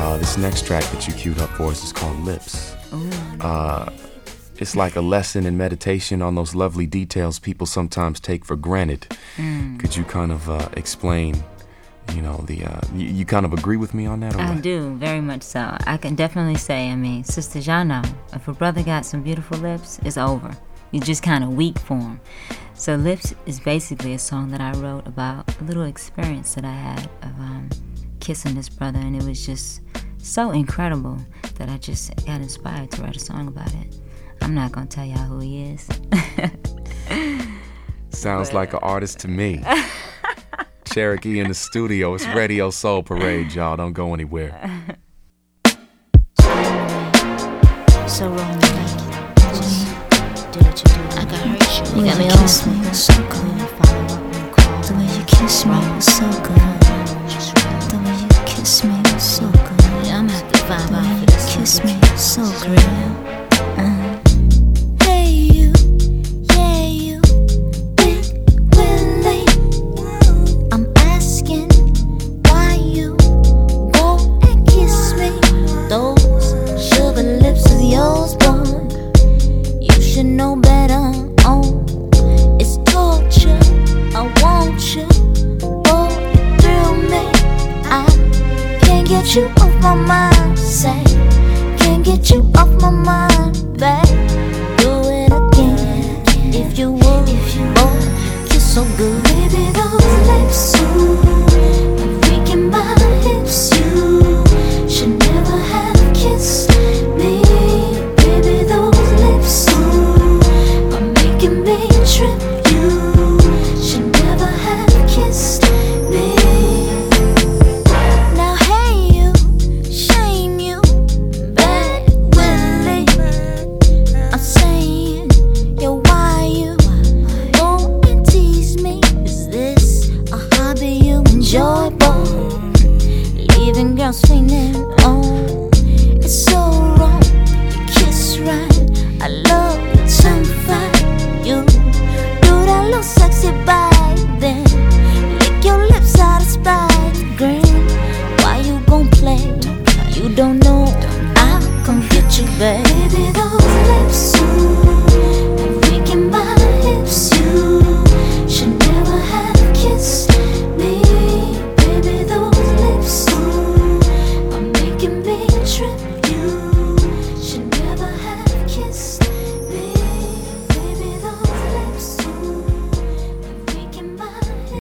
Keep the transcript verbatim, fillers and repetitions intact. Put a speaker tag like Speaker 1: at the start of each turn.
Speaker 1: Uh, this next track that you queued up for us is called Lips. Uh, it's like a lesson in meditation on those lovely details people sometimes take for granted. Mm. Could you kind of uh, explain, you know, the uh, you, you kind of agree with me on that? Or
Speaker 2: I
Speaker 1: what?
Speaker 2: do, very much so. I can definitely say, I mean, sisters, y'all know, if a brother got some beautiful lips, it's over. You're just kind of weak for him. So Lips is basically a song that I wrote about a little experience that I had of um, kissing this brother, and it was just so incredible that I just got inspired to write a song about it. I'm not gonna tell y'all who he is.
Speaker 1: Sounds
Speaker 2: but,
Speaker 1: like an artist to me. Cherokee in the studio. It's Radio Soul Parade, y'all. Don't go anywhere.
Speaker 3: So wrong, just do what you do. I got hurt you. You got me on. Kiss me, so good. The way you kiss me was so good. The way you kiss me was so good. Yeah, I'm gonna have to vibe out for this. Kiss me so good. You off my mind, say, can't get you off my mind, babe. Do it again, if you would, if you would. Kiss so good, baby, those lips, ooh, I'm freaking my hips. You should never have kissed me, baby, those lips, ooh, are making me trip. You should never have kissed me. Enjoyable, leaving girls feeling